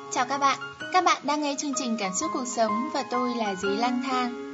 Chào các bạn đang nghe chương trình Cảm xúc cuộc sống và tôi là Dế Lang Thang.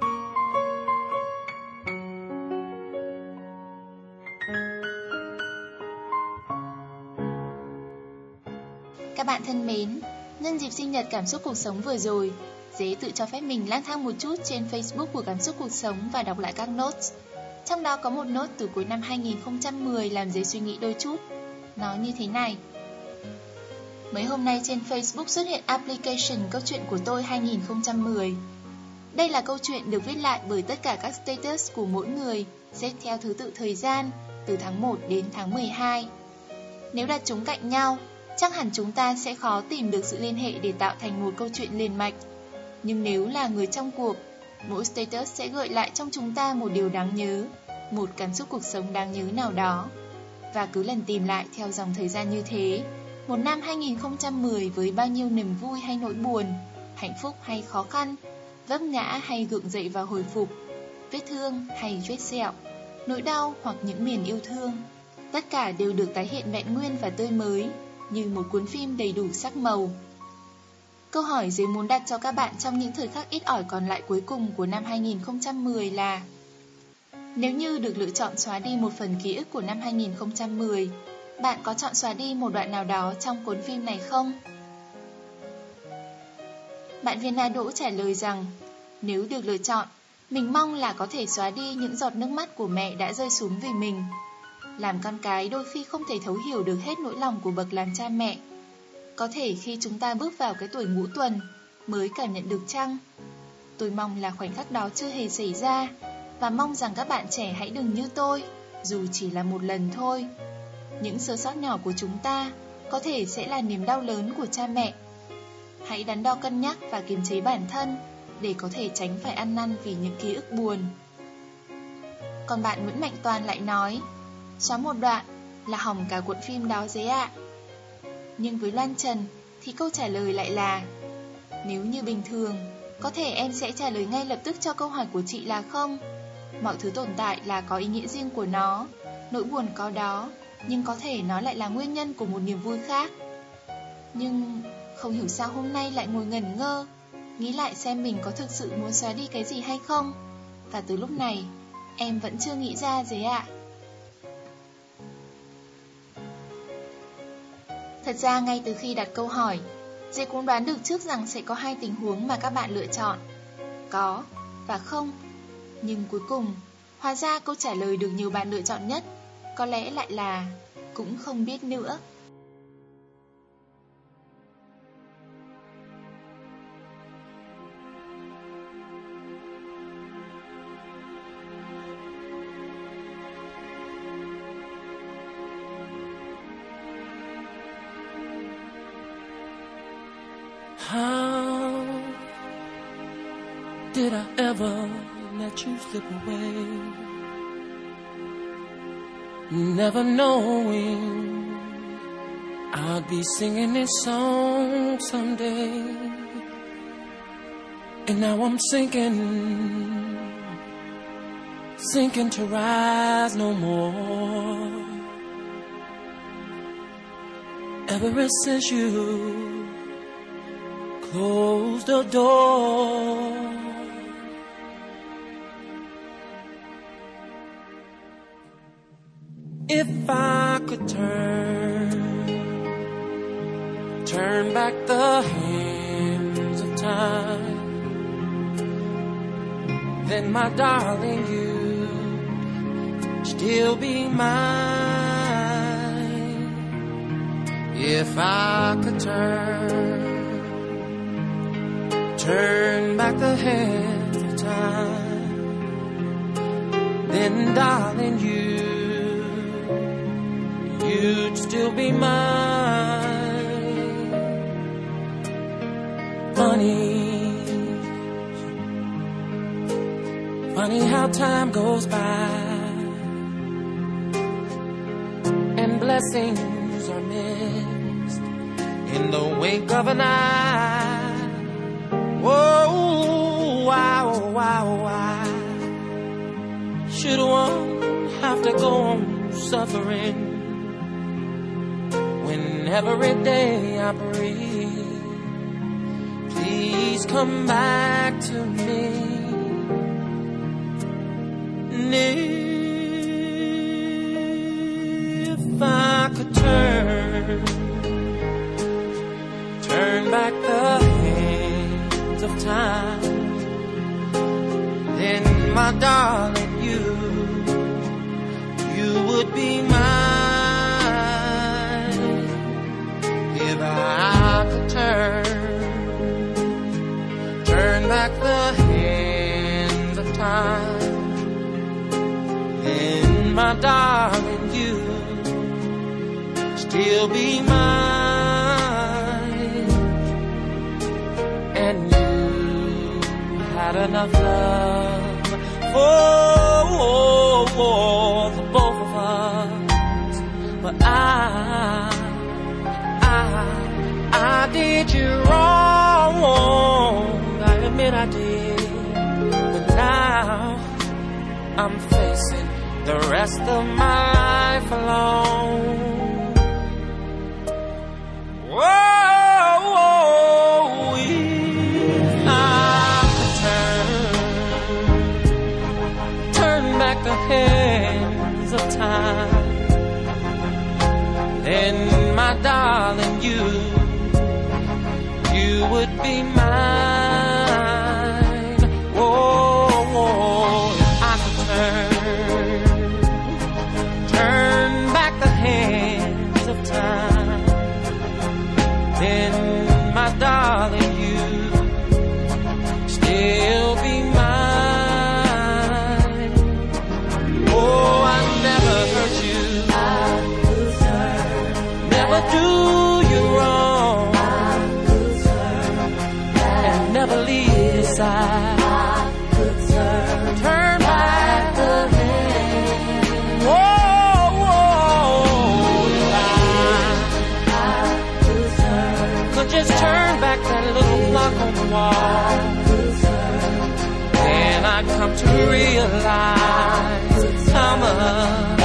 Các bạn thân mến, nhân dịp sinh nhật Cảm xúc cuộc sống vừa rồi, Dế tự cho phép mình lang thang một chút trên Facebook của Cảm xúc cuộc sống và đọc lại các notes. Trong đó có một note từ cuối năm 2010 làm Dế suy nghĩ đôi chút. Nó như thế này. Mấy hôm nay trên Facebook xuất hiện application câu chuyện của tôi 2010. Đây là câu chuyện được viết lại bởi tất cả các status của mỗi người, xếp theo thứ tự thời gian, từ tháng 1 đến tháng 12. Nếu đặt chúng cạnh nhau, chắc hẳn chúng ta sẽ khó tìm được sự liên hệ để tạo thành một câu chuyện liền mạch. Nhưng nếu là người trong cuộc, mỗi status sẽ gợi lại trong chúng ta một điều đáng nhớ, một cảm xúc cuộc sống đáng nhớ nào đó. Và cứ lần tìm lại theo dòng thời gian như thế, một năm 2010 với bao nhiêu niềm vui hay nỗi buồn, hạnh phúc hay khó khăn, vấp ngã hay gượng dậy và hồi phục, vết thương hay vết sẹo, nỗi đau hoặc những miền yêu thương. Tất cả đều được tái hiện vẹn nguyên và tươi mới, như một cuốn phim đầy đủ sắc màu. Câu hỏi Dế muốn đặt cho các bạn trong những thời khắc ít ỏi còn lại cuối cùng của năm 2010 là: nếu như được lựa chọn xóa đi một phần ký ức của năm 2010, bạn có chọn xóa đi một đoạn nào đó trong cuốn phim này không? Bạn Viên Na Đỗ trả lời rằng, nếu được lựa chọn, mình mong là có thể xóa đi những giọt nước mắt của mẹ đã rơi xuống vì mình. Làm con cái đôi khi không thể thấu hiểu được hết nỗi lòng của bậc làm cha mẹ. Có thể khi chúng ta bước vào cái tuổi ngũ tuần mới cảm nhận được chăng? Tôi mong là khoảnh khắc đó chưa hề xảy ra, và mong rằng các bạn trẻ hãy đừng như tôi, dù chỉ là một lần thôi. Những sơ sót nhỏ của chúng ta có thể sẽ là niềm đau lớn của cha mẹ. Hãy đắn đo cân nhắc và kiềm chế bản thân để có thể tránh phải ăn năn vì những ký ức buồn. Còn bạn Nguyễn Mạnh Toàn lại nói, xóa một đoạn là hỏng cả cuộn phim đó Dế ạ. Nhưng với Loan Trần thì câu trả lời lại là, nếu như bình thường, có thể em sẽ trả lời ngay lập tức cho câu hỏi của chị là không. Mọi thứ tồn tại là có ý nghĩa riêng của nó, nỗi buồn có đó, nhưng có thể nó lại là nguyên nhân của một niềm vui khác. Nhưng không hiểu sao hôm nay lại ngồi ngẩn ngơ, nghĩ lại xem mình có thực sự muốn xóa đi cái gì hay không. Và từ lúc này, em vẫn chưa nghĩ ra Dế ạ. Thật ra ngay từ khi đặt câu hỏi, Dế cũng đoán được trước rằng sẽ có hai tình huống mà các bạn lựa chọn, có và không. Nhưng cuối cùng, hóa ra câu trả lời được nhiều bạn lựa chọn nhất có lẽ lại là cũng không biết nữa. How did I ever let you slip away? Never knowing I'd be singing this song someday. And now I'm sinking to rise no more. Ever since you closed the door, if I could turn back the hands of time, then my darling, you'd still be mine. If I could turn back the hands of time, then darling, you'd still be mine. Funny how time goes by and blessings are missed in the wink of an eye. Whoa, why should one have to go on suffering when every day I breathe please come back to me. And if I could turn back the hands of time, then my darling, you would be mine. If I could turn back the hands of time, then my darling, you still be mine. And you had enough love for the both of us, but I did you wrong. I admit I did, but now I'm facing the rest of my life alone. Whoa, if I could turn back the hands of time, then my darling, you would be mine. Oh, if I could turn back the hands of time, then my darling, you still be mine. Oh, I never hurt you, never do you wrong, and never leave your side. Turn back the hand. Whoa, if I could just turn back that little clock on the wall, then I'd come to realize how much